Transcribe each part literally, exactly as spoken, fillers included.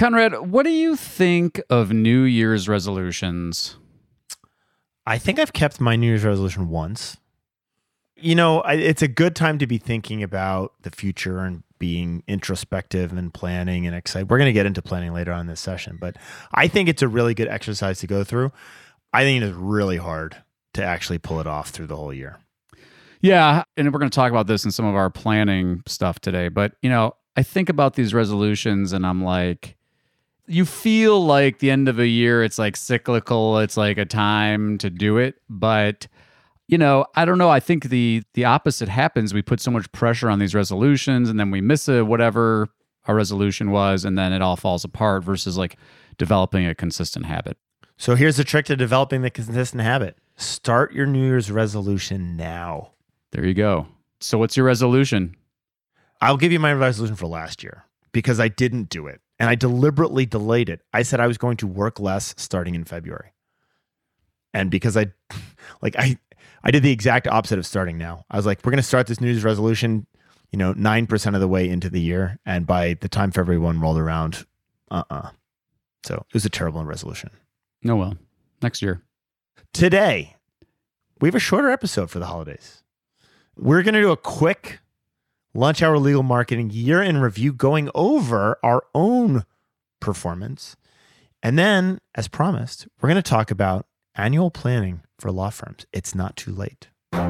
Conrad, what do you think of New Year's resolutions? I think I've kept my New Year's resolution once. You know, I, it's a good time to be thinking about the future and being introspective and planning and excited. We're going to get into planning later on in this session, but I think it's a really good exercise to go through. I think it is really hard to actually pull it off through the whole year. Yeah, and we're going to talk about this in some of our planning stuff today, but you know, I think about these resolutions and I'm like, you feel like the end of a year, it's like cyclical, it's like a time to do it, but you know, I don't know. I think the the opposite happens. We put so much pressure on these resolutions and then we miss a whatever our resolution was and then it all falls apart versus like developing a consistent habit. So here's the trick to developing the consistent habit. Start your New Year's resolution now. There you go. So what's your resolution? I'll give you my resolution for last year because I didn't do it and I deliberately delayed it. I said I was going to work less starting in February. And because I like I I did the exact opposite of starting now. I was like, we're going to start this New Year's resolution, you know, nine percent of the way into the year. And by the time February first rolled around, uh-uh. So it was a terrible resolution. Oh, well, next year. Today, we have a shorter episode for the holidays. We're going to do a quick Lunch Hour Legal Marketing year in review going over our own performance. And then, as promised, we're going to talk about annual planning for law firms. It's not too late.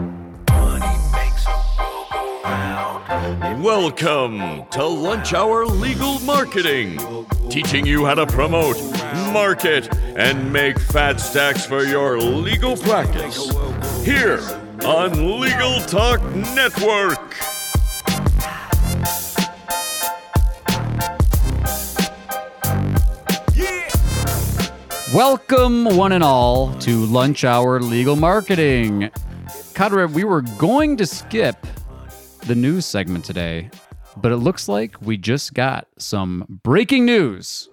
Welcome to Lunch Hour Legal Marketing, teaching you how to promote, market, and make fat stacks for your legal practice. Here on Legal Talk Network. Welcome, one and all, to Lunch Hour Legal Marketing. Conrad, we were going to skip the news segment today, but it looks like we just got some breaking news.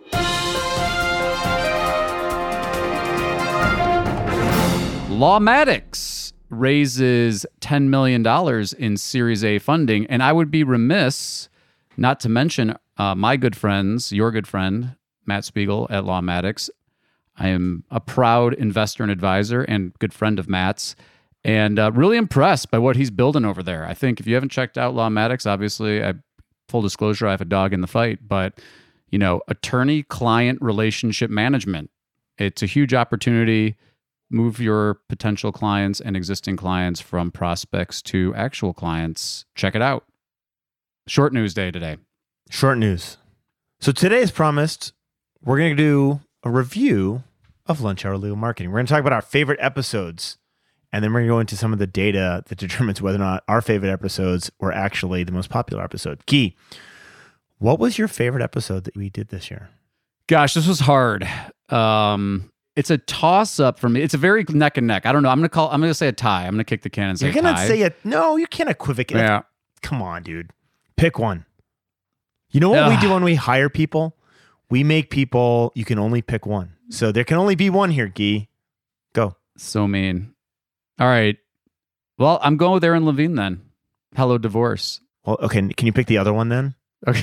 Lawmatics raises ten million dollars in Series A funding, and I would be remiss not to mention uh, my good friends, your good friend, Matt Spiegel at Lawmatics. I am a proud investor and advisor and good friend of Matt's, and uh, really impressed by what he's building over there. I think if you haven't checked out Lawmatics, obviously, I, full disclosure, I have a dog in the fight, but you know, attorney-client relationship management. It's a huge opportunity. Move your potential clients and existing clients from prospects to actual clients. Check it out. Short news day today. Short news. So today, as promised, we're going to do a review of Lunch Hour Legal Marketing. We're going to talk about our favorite episodes, and then we're going to go into some of the data that determines whether or not our favorite episodes were actually the most popular episode. Guy, what was your favorite episode that we did this year? Gosh, this was hard. Um, it's a toss-up for me. It's a very neck and neck. I don't know. I'm going to call. I'm going to say a tie. I'm going to kick the can and say You're going to tie. say it. No, you can't equivocate. Yeah. Come on, dude. Pick one. You know what Ugh. we do when we hire people? We make people, you can only pick one. So there can only be one here, Guy. Go. So mean. All right. Well, I'm going with Aaron Levine then. Hello, Divorce. Well, okay. Can you pick the other one then? Okay.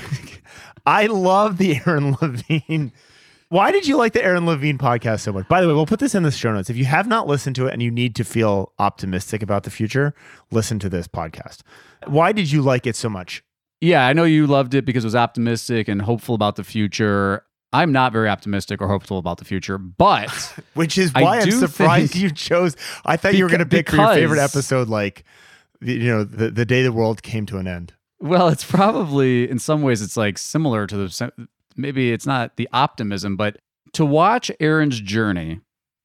I love the Aaron Levine. Why did you like the Aaron Levine podcast so much? By the way, we'll put this in the show notes. If you have not listened to it and you need to feel optimistic about the future, listen to this podcast. Why did you like it so much? Yeah, I know you loved it because it was optimistic and hopeful about the future. I'm not very optimistic or hopeful about the future, but which is why I'm surprised think, you chose. I thought you were going to pick for your favorite episode, like you know, the the day the world came to an end. Well, it's probably in some ways it's like similar to the maybe it's not the optimism, but to watch Erin's journey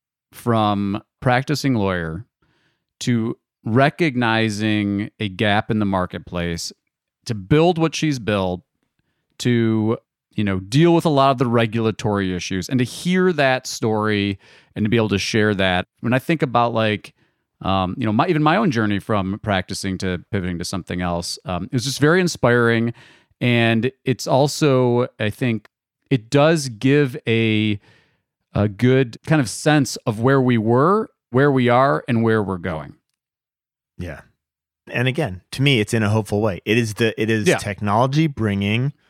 from practicing lawyer to recognizing a gap in the marketplace, to build what she's built, to, you know, deal with a lot of the regulatory issues, and to hear that story and to be able to share that. When I think about like, um, you know, my, even my own journey from practicing to pivoting to something else, um, it was just very inspiring. And it's also, I think, it does give a a good kind of sense of where we were, where we are, and where we're going. Yeah. And again, to me, it's in a hopeful way. It is the it is yeah. technology bringing.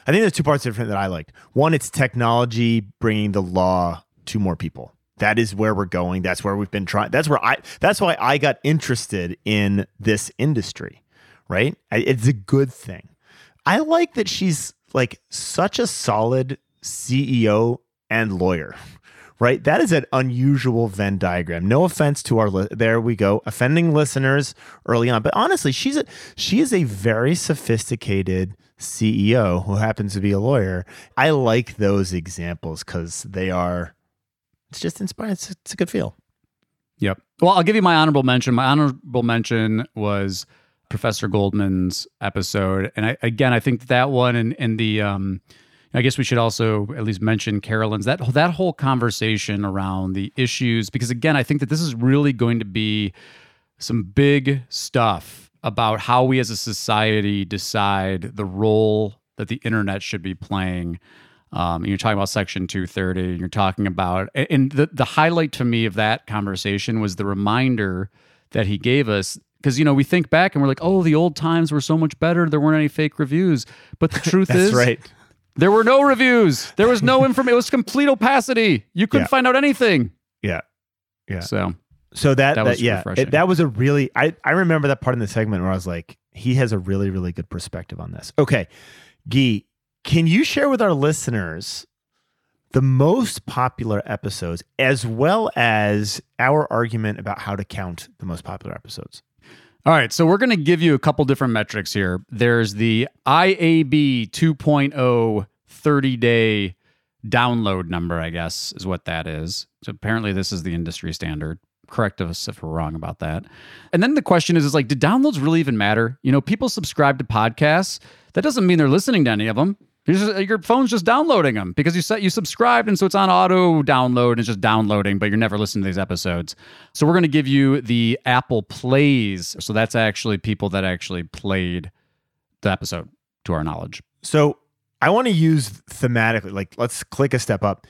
I think there's two parts different that I liked. One, it's technology bringing the law to more people. That is where we're going. That's where we've been trying. That's where I, that's why I got interested in this industry, right? I, it's a good thing. I like that she's like such a solid C E O and lawyer, right? That is an unusual Venn diagram. No offense to our, li- there we go, offending listeners early on. But honestly, she's a, she is a very sophisticated C E O who happens to be a lawyer. I like those examples because they are, it's just inspiring. It's, it's a good feel. Yep. Well, I'll give you my honorable mention. My honorable mention was Professor Goldman's episode. And I, again, I think that one and, and the, um, I guess we should also at least mention Carolyn's, that, that whole conversation around the issues, because again, I think that this is really going to be some big stuff about how we as a society decide the role that the internet should be playing. Um, and you're talking about Section two thirty, and you're talking about, and the, the highlight to me of that conversation was the reminder that he gave us, because, you know, we think back and we're like, oh, the old times were so much better. There weren't any fake reviews. But the truth That's is, right. there were no reviews. There was no information. It was complete opacity. You couldn't Yeah. find out anything. Yeah. Yeah. So So that, That that, was yeah, refreshing. it, that was a really, I, I remember that part in the segment where I was like, he has a really, really good perspective on this. Okay. Guy, can you share with our listeners the most popular episodes as well as our argument about how to count the most popular episodes? All right, so we're going to give you a couple different metrics here. There's the I A B two point oh thirty-day download number, I guess, is what that is. So apparently this is the industry standard. Correct us if we're wrong about that. And then the question is, is like, do downloads really even matter? You know, people subscribe to podcasts. That doesn't mean they're listening to any of them. You're just, your phone's just downloading them because you set you subscribed, and so it's on auto download and it's just downloading, but you're never listening to these episodes. So we're going to give you the Apple Plays. So that's actually people that actually played the episode, to our knowledge. So I want to use thematically, like, let's click a step up.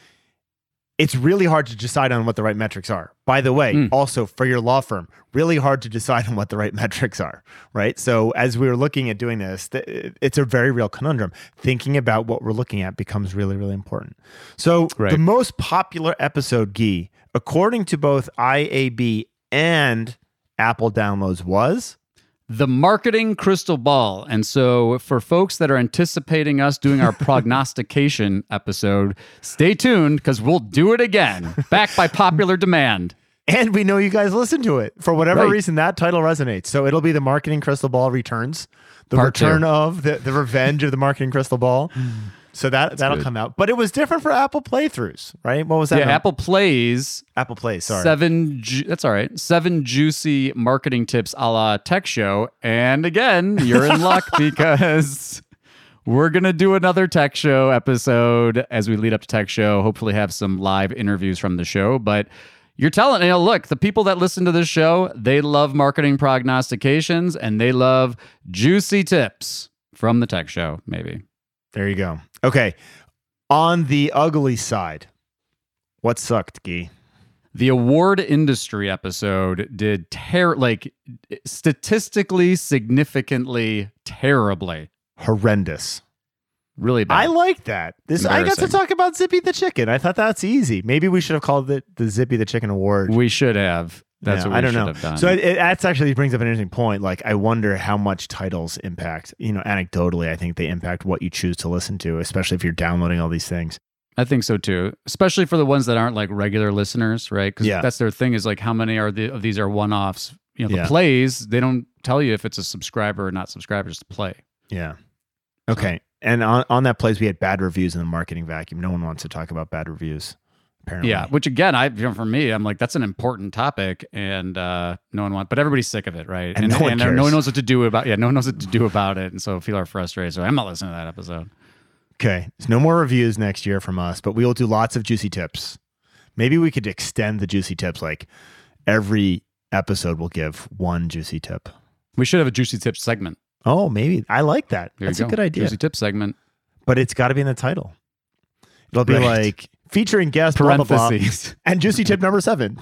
It's really hard to decide on what the right metrics are. By the way, Mm. also for your law firm, really hard to decide on what the right metrics are, right? So as we were looking at doing this, th- it's a very real conundrum. Thinking about what we're looking at becomes really, really important. So Right. the most popular episode, Guy, according to both I A B and Apple downloads, was The Marketing Crystal Ball. And so for folks that are anticipating us doing our prognostication episode, stay tuned because we'll do it again, backed by popular demand. And we know you guys listen to it. For whatever Right. reason, that title resonates. So it'll be the Marketing Crystal Ball Returns, the Part return two. of the, the revenge of the Marketing Crystal Ball. So that, that'll good. come out. But it was different for Apple playthroughs, right? What was that? Yeah, number? Apple Plays Apple Play, sorry. seven. Ju- that's all right. Seven juicy marketing tips a la Tech Show. And again, you're in luck because we're gonna do another Tech Show episode as we lead up to Tech Show. Hopefully, have some live interviews from the show. But you're telling, you know, look, the people that listen to this show, they love marketing prognostications and they love juicy tips from the Tech Show. Maybe. There you go. Okay. On the ugly side, what sucked, Guy? The award industry episode did ter- like statistically significantly terribly. Horrendous. Really bad. I like that. This I got to Embarrassing. talk about Zippy the Chicken. I thought that's easy. Maybe we should have called it the Zippy the Chicken Award. we should have. That's Yeah, what we I don't should know. have done. So it, it that's actually brings up an interesting point. Like, I wonder how much titles impact. You know, anecdotally, I think they impact what you choose to listen to, especially if you're downloading all these things. I think so too, especially for the ones that aren't like regular listeners, right? Because Yeah. that's their thing is like how many are the, of these are one-offs. You know, the Yeah. plays, they don't tell you if it's a subscriber or not subscriber, just play. Yeah. Okay. And on, on that place, we had bad reviews in the marketing vacuum. No one wants to talk about bad reviews, apparently. Yeah, which again, I you know, for me, I'm like that's an important topic, and uh, no one wants, but everybody's sick of it, right? And no one cares. no one knows what to do about. Yeah, no one knows what to do about it, and so people are frustrated. So I'm not listening to that episode. Okay. There's no more reviews next year from us, but we will do lots of juicy tips. Maybe we could extend the juicy tips. Like every episode will give one juicy tip. We should have a juicy tips segment. Oh, maybe. I like that. There That's you a go. good idea. Juicy tip segment. But it's got to be in the title. It'll be Right. like featuring guest blah, blah, blah, Parentheses. and juicy tip number seven.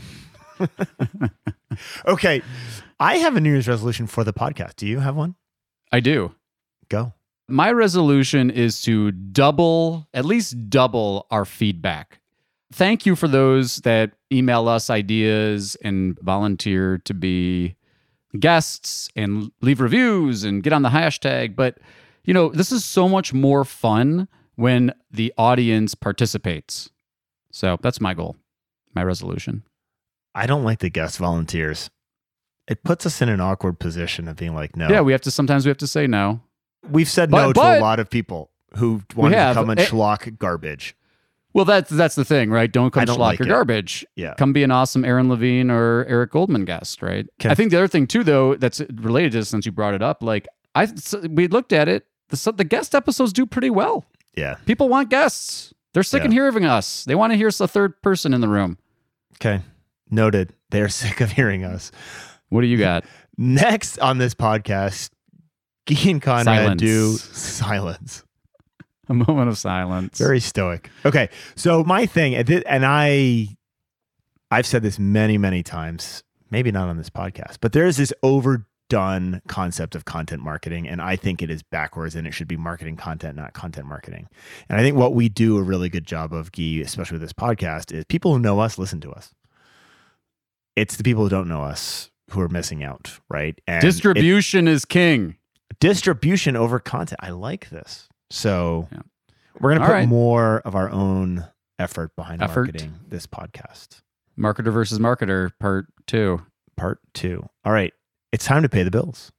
Okay. I have a New Year's resolution for the podcast. Do you have one? I do. Go. My resolution is to double, at least double our feedback. Thank you for those that email us ideas and volunteer to be guests and leave reviews and get on the hashtag. But, you know, this is so much more fun when the audience participates. So that's my goal, my resolution. I don't like the guest volunteers. It puts us in an awkward position of being like, no. Yeah, we have to, sometimes we have to say no. We've said But- no but- to a lot of people who wanted have. to come and Eh, schlock garbage. Well, that's that's the thing, right? Don't come I don't schlock like your it. garbage. Yeah. Come be an awesome Aaron Levine or Eric Goldman guest, right? Okay. I think the other thing too, though, that's related to this, since you brought it up, like I we looked at it, the the guest episodes do pretty well. Yeah. People want guests. They're sick Yeah. of hearing us. They want to hear a third person in the room. Okay. Noted. They're sick of hearing us. What do you got? Next on this podcast, Guy and Conrad Silence. do silence. A moment of silence. Very stoic. Okay. So my thing, and I, I've said this many, many times, maybe not on this podcast, but there's this overdone concept of content marketing. And I think it is backwards and it should be marketing content, not content marketing. And I think what we do a really good job of, Guy, especially with this podcast, is people who know us, listen to us. It's the people who don't know us who are missing out, right? And Distribution is king. it- distribution over content. I like this. So Yeah. we're going to All put right. more of our own effort behind Effort. marketing this podcast. Marketer versus marketer, part two. Part two. All right. It's time to pay the bills.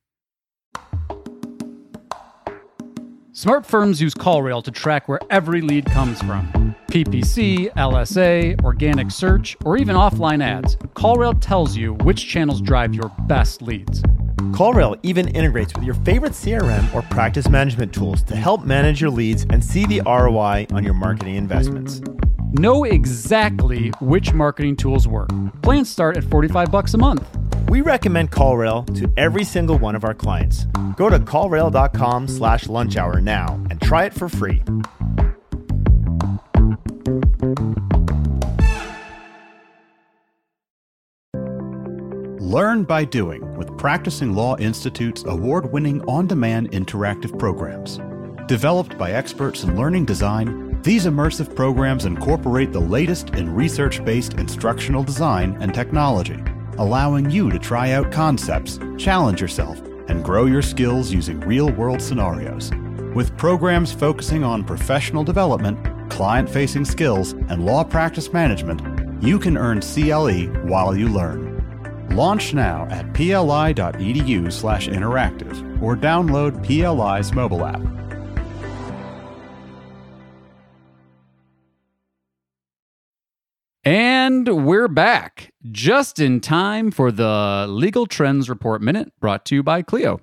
Smart firms use CallRail to track where every lead comes from. P P C, L S A, organic search, or even offline ads. CallRail tells you which channels drive your best leads. CallRail even integrates with your favorite C R M or practice management tools to help manage your leads and see the R O I on your marketing investments. Know exactly which marketing tools work. Plans start at forty-five bucks a month. We recommend CallRail to every single one of our clients. Go to callrail.com slash lunch hour now and try it for free. Learn by doing with Practicing Law Institute's award-winning on-demand interactive programs. Developed by experts in learning design, these immersive programs incorporate the latest in research-based instructional design and technology, allowing you to try out concepts, challenge yourself, and grow your skills using real-world scenarios. With programs focusing on professional development, client-facing skills, and law practice management, you can earn C L E while you learn. Launch now at pli.edu slash interactive or download P L I's mobile app. And we're back just in time for the Legal Trends Report Minute, brought to you by Clio.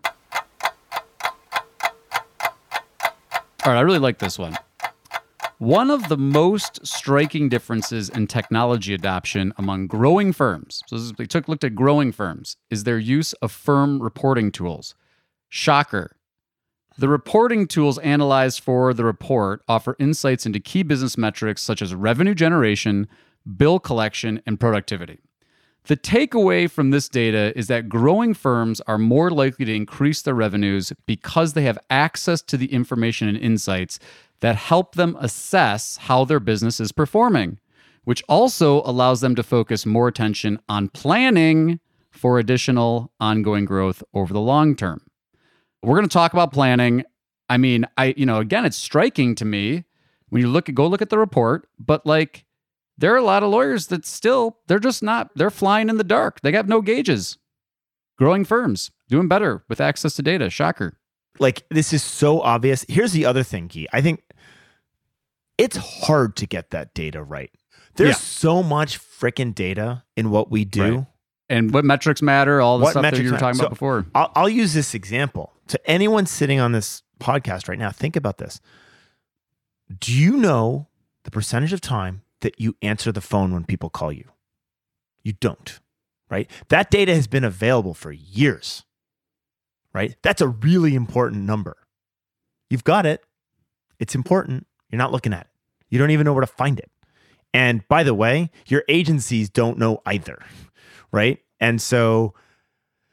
All right, I really like this one. One of the most striking differences in technology adoption among growing firms, so this is, they took looked at growing firms, is their use of firm reporting tools. Shocker. The reporting tools analyzed for the report offer insights into key business metrics such as revenue generation, bill collection, and productivity. The takeaway from this data is that growing firms are more likely to increase their revenues because they have access to the information and insights that help them assess how their business is performing, which also allows them to focus more attention on planning for additional ongoing growth over the long term. We're going to talk about planning. I mean, I, you know, again, it's striking to me when you look at, go look at the report, but like, there are a lot of lawyers that still, they're just not, they're flying in the dark. They got no gauges. Growing firms, doing better with access to data. Shocker. Like, this is so obvious. Here's the other thing, Guy. I think it's hard to get that data right. There's Yeah. so much freaking data in what we do. Right. And what metrics matter, all the What stuff that metrics you were matter? talking So, about before. I'll, I'll use this example. To anyone sitting on this podcast right now, think about this. Do you know the percentage of time that you answer the phone when people call you? You don't, right? That data has been available for years, right? That's a really important number. You've got it. It's important. You're not looking at it. You don't even know where to find it. And by the way, your agencies don't know either, right? And so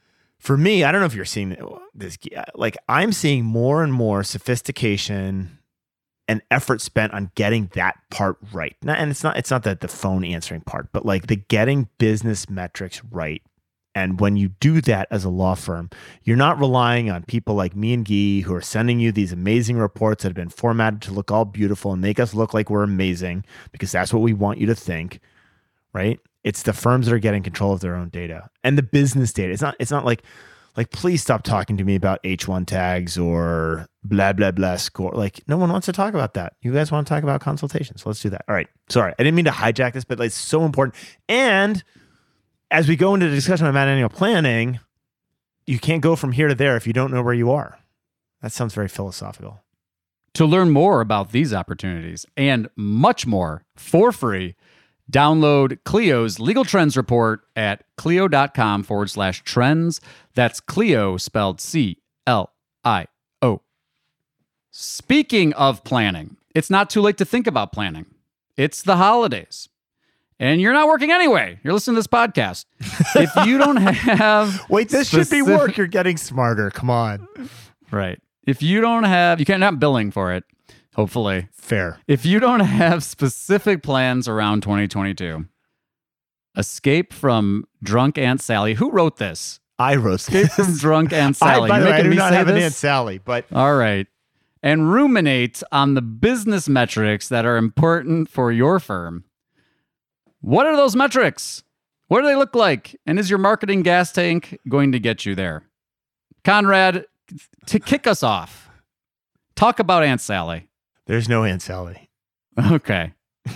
For me, I don't know if you're seeing this. Like, I'm seeing more and more sophistication and effort spent on getting that part right. And it's not, it's not that the phone answering part, but like the getting business metrics right. And when you do that as a law firm, you're not relying on people like me and Guy who are sending you these amazing reports that have been formatted to look all beautiful and make us look like we're amazing, because that's what we want you to think, right? It's the firms that are getting control of their own data and the business data. It's not, it's not like, like, please stop talking to me about H one tags or blah, blah, blah score. Like, no one wants to talk about that. You guys want to talk about consultations. So let's do that. All right. Sorry. I didn't mean to hijack this, but like, it's so important. And as we go into the discussion on annual planning, you can't go from here to there if you don't know where you are. That sounds very philosophical. To learn more about these opportunities and much more for free, download Clio's Legal Trends Report at clio.com forward slash trends. That's Clio spelled C L I O. Speaking of planning, it's not too late to think about planning. It's the holidays. And you're not working anyway. You're listening to this podcast. If you don't have... Wait, this specific- should be work. You're getting smarter. Come on. Right. If you don't have... You can't have billing for it. Hopefully. Fair. If you don't have specific plans around twenty twenty-two, Escape from Drunk Aunt Sally. Who wrote this? I wrote Escape from Drunk Aunt Sally. I, by the You're way, I making do me not say have an this? Aunt Sally, but... All right. And ruminate on the business metrics that are important for your firm. What are those metrics? What do they look like? And is your marketing gas tank going to get you there? Conrad, to kick us off, talk about Aunt Sally. There's no Aunt Sally. Okay.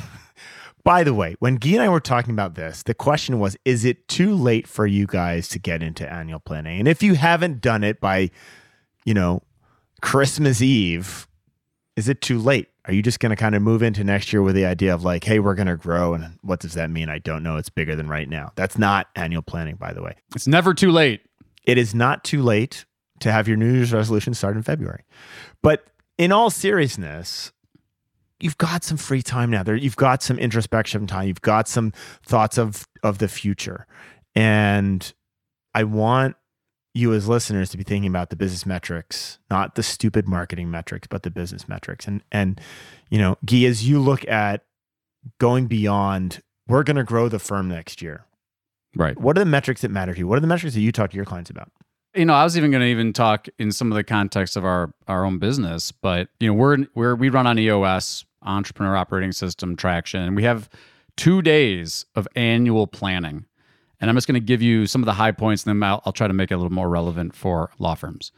By the way, when Guy and I were talking about this, the question was, is it too late for you guys to get into annual planning? And if you haven't done it by, you know, Christmas Eve, is it too late? Are you just going to kind of move into next year with the idea of like, hey, we're going to grow. And what does that mean? I don't know. It's bigger than right now. That's not annual planning, by the way. It's never too late. It is not too late to have your New Year's resolution start in February. But in all seriousness, you've got some free time now. There, you've got some introspection time. You've got some thoughts of of the future. And I want you as listeners to be thinking about the business metrics, not the stupid marketing metrics, but the business metrics. And, and you know, Guy, as you look at going beyond, we're going to grow the firm next year. Right. What are the metrics that matter to you? What are the metrics that you talk to your clients about? You know, I was even going to even talk in some of the context of our our own business, but you know, we're we're we run on E O S, Entrepreneur Operating System Traction, and we have two days of annual planning. And I'm just going to give you some of the high points, and then I'll, I'll try to make it a little more relevant for law firms.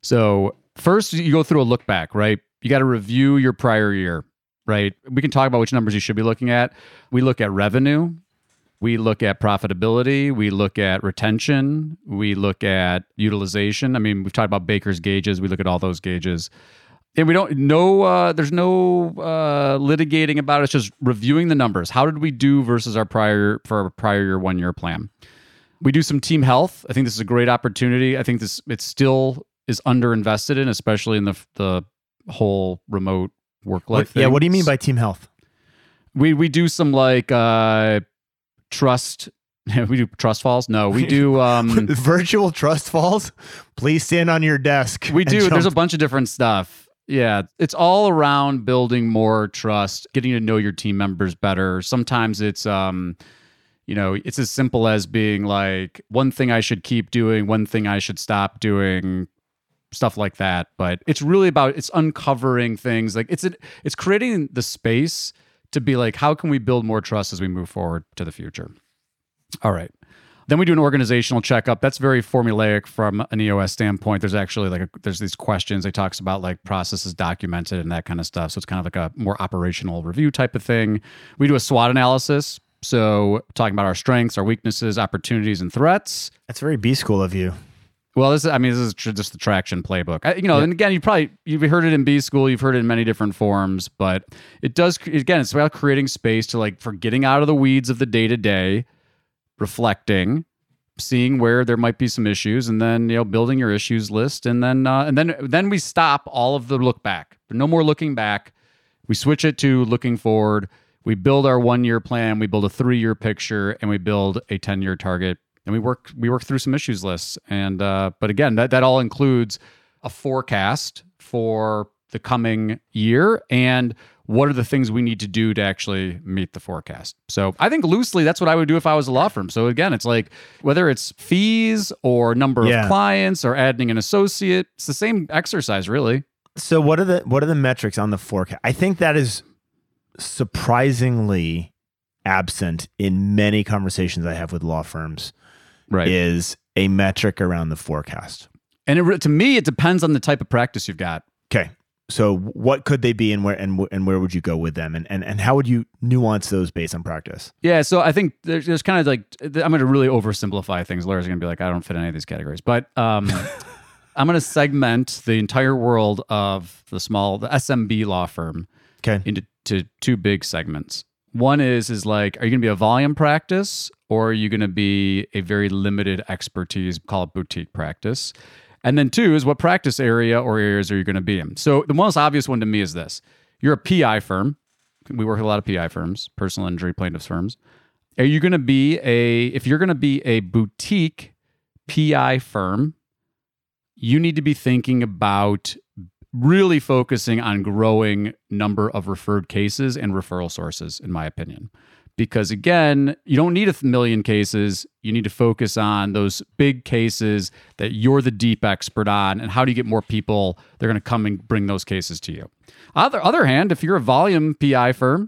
So first, you go through a look back, right? You got to review your prior year, right? We can talk about which numbers you should be looking at. We look at revenue. We look at profitability. We look at retention. We look at utilization. I mean, we've talked about Baker's gauges. We look at all those gauges. And we don't know, uh, there's no uh, litigating about it. It's just reviewing the numbers. How did we do versus our prior, for our prior year, one year plan? We do some team health. I think this is a great opportunity. I think this, it still is underinvested in, especially in the the whole remote work life thing. Yeah, what do you mean by team health? We we do some like uh, trust, we do trust falls. No, we do um, virtual trust falls. Please stand on your desk. We and do. jump. There's a bunch of different stuff. Yeah, it's all around building more trust, getting to know your team members better. Sometimes it's, um, you know, it's as simple as being like, one thing I should keep doing, one thing I should stop doing, stuff like that. But it's really about, it's uncovering things. Like it's, it's creating the space to be like, how can we build more trust as we move forward to the future? All right. Then we do an organizational checkup. That's very formulaic from an E O S standpoint. There's actually like, a, there's these questions. It talks about like processes documented and that kind of stuff. So it's kind of like a more operational review type of thing. We do a SWOT analysis. So talking about our strengths, our weaknesses, opportunities, and threats. That's very B school of you. Well, this is, I mean, this is tr- just the traction playbook. I, you know, yeah. And again, you probably, you've heard it in B school, you've heard it in many different forms, but it does, again, it's about creating space to like, for getting out of the weeds of the day-to-day, reflecting, seeing where there might be some issues, and then, you know, building your issues list. And then, uh, and then, then we stop all of the look back. No more looking back. We switch it to looking forward. We build our one-year plan. We build a three-year picture, and we build a ten-year target and we work we work through some issues lists. And uh, but again, that that all includes a forecast for the coming year and what are the things we need to do to actually meet the forecast. So I think loosely that's what I would do if I was a law firm. So again, it's like whether it's fees or number Yeah. of clients or adding an associate, it's the same exercise really. So what are the what are the metrics on the forecast? I think that is surprisingly absent in many conversations I have with law firms. Right. Is a metric around the forecast. And it, re- to me, it depends on the type of practice you've got. Okay. So what could they be and where and, wh- and where would you go with them? And, and and how would you nuance those based on practice? Yeah, so I think there's, there's kind of like, I'm going to really oversimplify things. Laura's going to be like, I don't fit in any of these categories. But um, I'm going to segment the entire world of the small, the S M B law firm Okay. into to two big segments. One is, is like, are you going to be a volume practice or are you going to be a very limited expertise, call it boutique practice? And then two is what practice area or areas are you going to be in? So the most obvious one to me is this. You're a P I firm. We work with a lot of P I firms, personal injury plaintiffs firms. Are you going to be a, if you're going to be a boutique P I firm, you need to be thinking about really focusing on growing number of referred cases and referral sources, in my opinion. Because again, you don't need a million cases. You need to focus on those big cases that you're the deep expert on. And how do you get more people that are going to come and bring those cases to you? On the other hand, if you're a volume P I firm,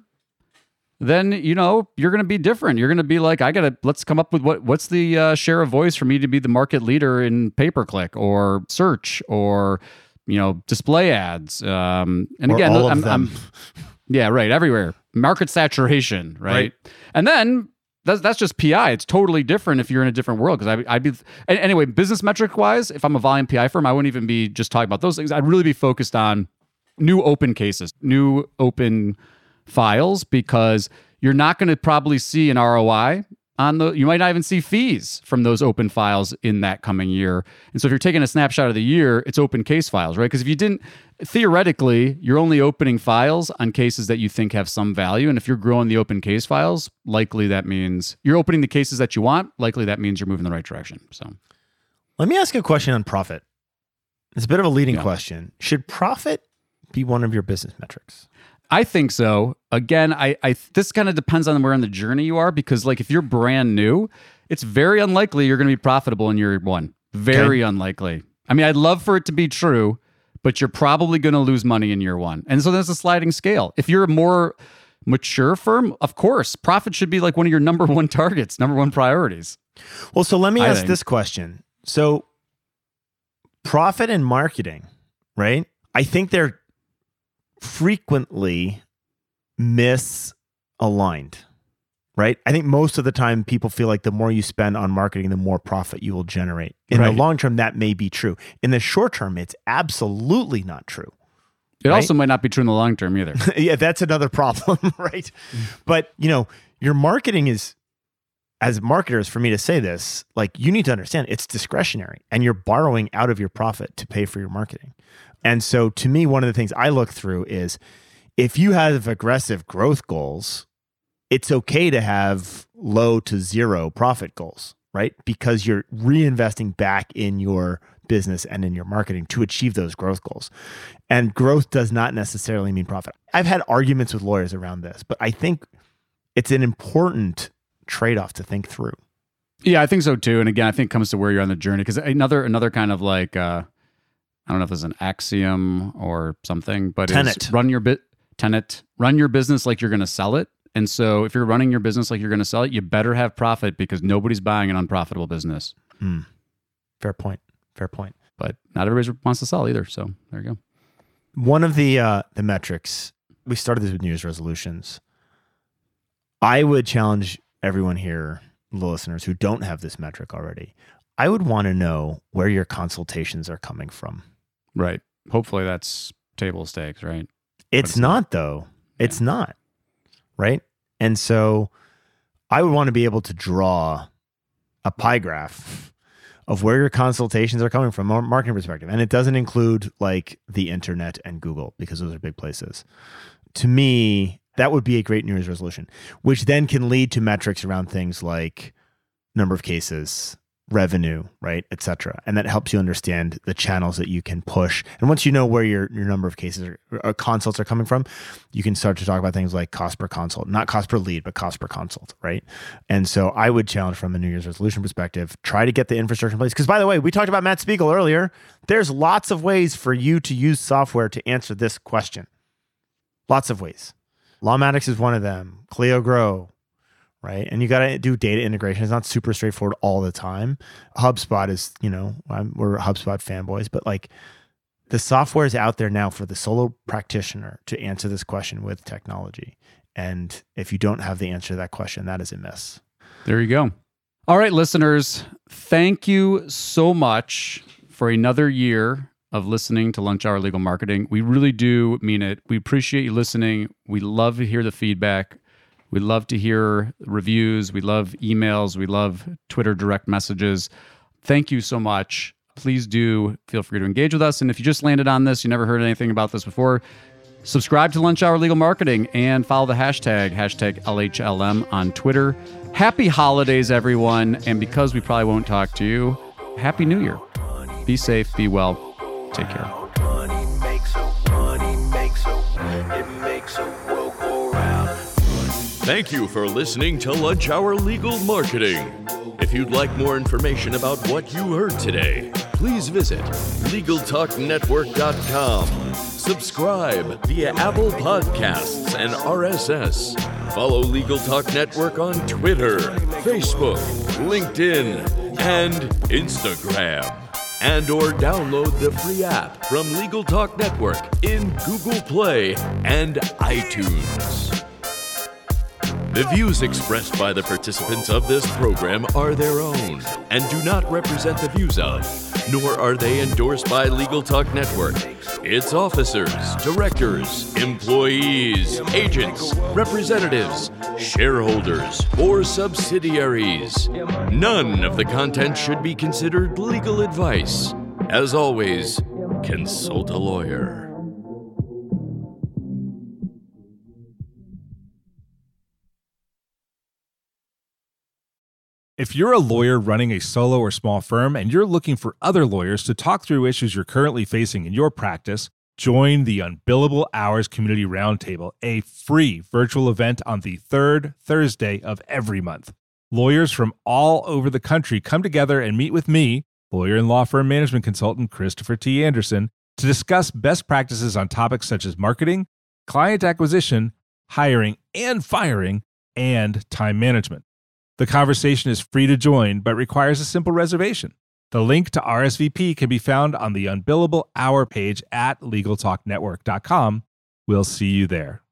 then, you know, you're going to be different. You're going to be like, I got to, let's come up with what what's the uh, share of voice for me to be the market leader in pay-per-click or search or, you know, display ads. Um, and Or again, all of I'm, them. I'm yeah, right. Everywhere. Market saturation, right? Right. And then that's that's just P I. It's totally different if you're in a different world. Because I'd be and anyway, business metric wise, if I'm a volume P I firm, I wouldn't even be just talking about those things. I'd really be focused on new open cases, new open files, because you're not going to probably see an R O I on the. You might not even see fees from those open files in that coming year. And so if you're taking a snapshot of the year, it's open case files, right? Because if you didn't, theoretically, you're only opening files on cases that you think have some value. And if you're growing the open case files, likely that means you're opening the cases that you want. Likely that means you're moving in the right direction. So Let me ask you a question on profit. It's a bit of a leading Yeah. question. Should profit be one of your business metrics? I think so. Again, I, I this kind of depends on where in the journey you are, because like if you're brand new, it's very unlikely you're going to be profitable in year one. Very unlikely. I mean, I'd love for it to be true, but you're probably going to lose money in year one. And so there's a sliding scale. If you're a more mature firm, of course, profit should be like one of your number one targets, number one priorities. Well, so let me I ask think. this question. So profit and marketing, right? I think they're frequently misaligned, right? I think most of the time people feel like the more you spend on marketing, the more profit you will generate. In Right. the long term, that may be true. In the short term, it's absolutely not true. It Right? also might not be true in the long term either. Yeah, that's another problem, right? But, you know, your marketing is, as marketers, for me to say this, like you need to understand it's discretionary and you're borrowing out of your profit to pay for your marketing. And so to me, one of the things I look through is if you have aggressive growth goals, it's okay to have low to zero profit goals, right? Because you're reinvesting back in your business and in your marketing to achieve those growth goals. And growth does not necessarily mean profit. I've had arguments with lawyers around this, but I think it's an important trade-off to think through. Yeah, I think so too. And again, I think it comes to where you're on the journey, because another another kind of like uh, I don't know if it's an axiom or something, but Tenet. it's run your bit tenet, run your business like you're going to sell it. And so if you're running your business like you're going to sell it, you better have profit, because nobody's buying an unprofitable business. Mm. Fair point. Fair point. But not everybody wants to sell either. So there you go. One of the uh, the metrics, we started this with New Year's resolutions. I would challenge everyone here, the listeners who don't have this metric already. I would want to know where your consultations are coming from. Right. Hopefully that's table stakes, right? It's, it's not, not. though. It's not. Right. And so I would want to be able to draw a pie graph of where your consultations are coming from, from a marketing perspective. And it doesn't include like the internet and Google, because those are big places. To me, that would be a great New Year's resolution, which then can lead to metrics around things like number of cases, revenue, right, et cetera. And that helps you understand the channels that you can push. And once you know where your, your number of cases or, or consults are coming from, you can start to talk about things like cost per consult, not cost per lead, but cost per consult, right? And so I would challenge from a New Year's resolution perspective, try to get the infrastructure in place. Because by the way, we talked about Matt Spiegel earlier. There's lots of ways for you to use software to answer this question. Lots of ways. Lawmatics is one of them. Clio Grow, right? And you got to do data integration. It's not super straightforward all the time. HubSpot is, you know, I'm, we're HubSpot fanboys, but like the software is out there now for the solo practitioner to answer this question with technology. And if you don't have the answer to that question, that is a miss. There you go. All right, listeners, thank you so much for another year of listening to Lunch Hour Legal Marketing. We really do mean it. We appreciate you listening. We love to hear the feedback. We love to hear reviews. We love emails. We love Twitter direct messages. Thank you so much. Please do feel free to engage with us. And if you just landed on this, you never heard anything about this before, subscribe to Lunch Hour Legal Marketing and follow the hashtag, hashtag L H L M on Twitter. Happy holidays, everyone. And because we probably won't talk to you, Happy New Year. Be safe, be well. Take care. Thank you for listening to Lunch Hour Legal Marketing. If you'd like more information about what you heard today, please visit legal talk network dot com. Subscribe via Apple Podcasts and R S S. Follow Legal Talk Network on Twitter, Facebook, LinkedIn, and Instagram. And or download the free app from Legal Talk Network in Google Play and iTunes. The views expressed by the participants of this program are their own and do not represent the views of, nor are they endorsed by Legal Talk Network, its officers, directors, employees, agents, representatives, shareholders, or subsidiaries. None of the content should be considered legal advice. As always, consult a lawyer. If you're a lawyer running a solo or small firm and you're looking for other lawyers to talk through issues you're currently facing in your practice, join the Unbillable Hours Community Roundtable, a free virtual event on the third Thursday of every month. Lawyers from all over the country come together and meet with me, lawyer and law firm management consultant Christopher T. Anderson, to discuss best practices on topics such as marketing, client acquisition, hiring and firing, and time management. The conversation is free to join, but requires a simple reservation. The link to R S V P can be found on the Unbillable Hour page at legal talk network dot com. We'll see you there.